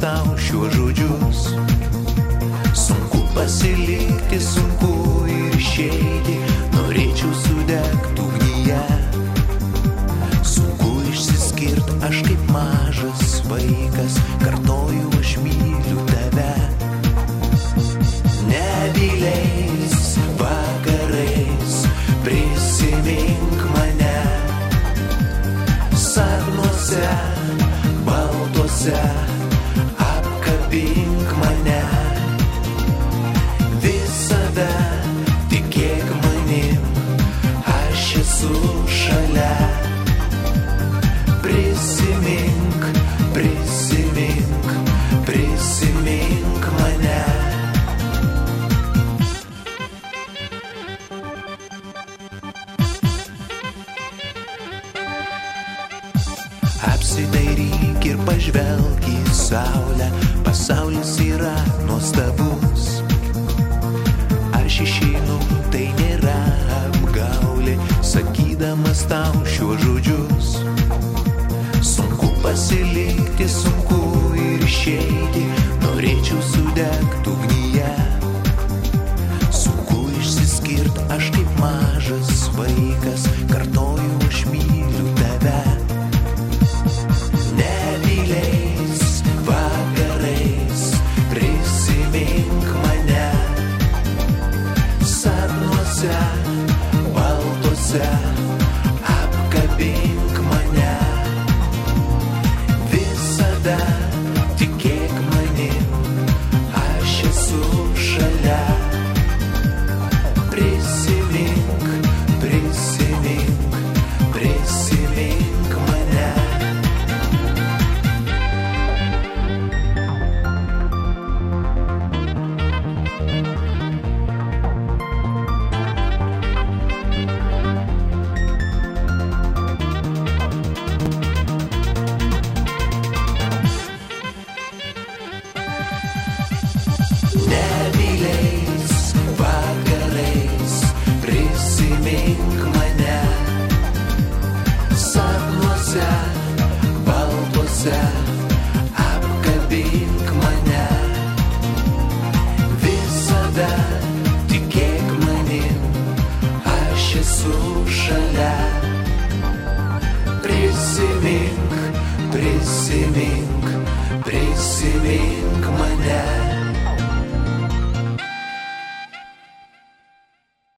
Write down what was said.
tau šiuo žodžius. Sunku pasilikti, sunku ir išeiti, norėčiau sudegti ugnyje. Sunku išsiskirt, aš kaip mažas vaikas, kartoju, aš myliu tave. Nebyliais vakarais prisimink mane, sapnuose baltuose apkabink mane. Visada tikėk manim, aš esu šalia. Prisimink, prisimink, prisimink mane. Apsidairyk ir pažvelk į saulę, pasaulis yra nuostabus. Aš išeinu, tai nėra apgaulė, sakydamas tau šiuos žodžius. Sunku pasilikti, sunku ir išeiti, norėčiau sudegti ugnyje. Sunku išsiskirt, aš kaip mažas vaikas, kartoju, aš myliu tave. Nebyliais vakarais prisimink mane, sapnuose baltuose apkabink mane. Visada tikėk manim, aš esu šalia. Prisimink, prisimink, prisimink mane. Nebyliais vakarais prisimink mane, sapnuose baltuose